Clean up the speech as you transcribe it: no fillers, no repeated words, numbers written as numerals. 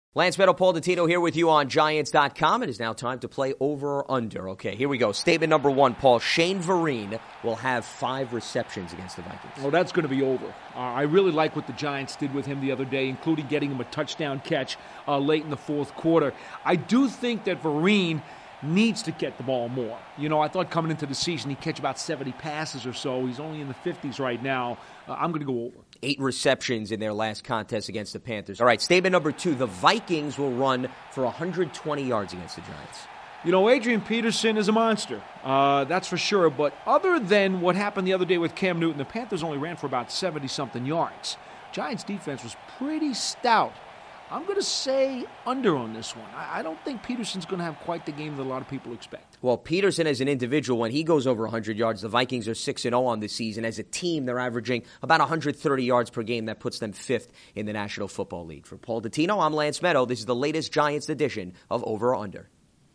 Lance Meadow, Paul Dottino here with you on Giants.com. It is now time to play over or under. Okay, here we go. Statement number one, Paul. Shane Vereen will have 5 receptions against the Vikings. Oh, that's going to be over. I really like what the Giants did with him the other day, including getting him a touchdown catch late in the fourth quarter. I do think that Vereen needs to get the ball more. You know, I thought coming into the season he'd catch about 70 passes or so. He's only in the 50s right now. I'm going to go over. 8 receptions in their last contest against the Panthers. All right, statement number 2. The Vikings will run for 120 yards against the Giants. You know, Adrian Peterson is a monster. That's for sure. But other than what happened the other day with Cam Newton, the Panthers only ran for about 70-something yards. Giants' defense was pretty stout. I'm going to say under on this one. I don't think Peterson's going to have quite the game that a lot of people expect. Well, Peterson as an individual, when he goes over 100 yards, the Vikings are 6-0 on this season. As a team, they're averaging about 130 yards per game. That puts them 5th in the National Football League. For Paul Dottino, I'm Lance Meadow. This is the latest Giants edition of Over or Under.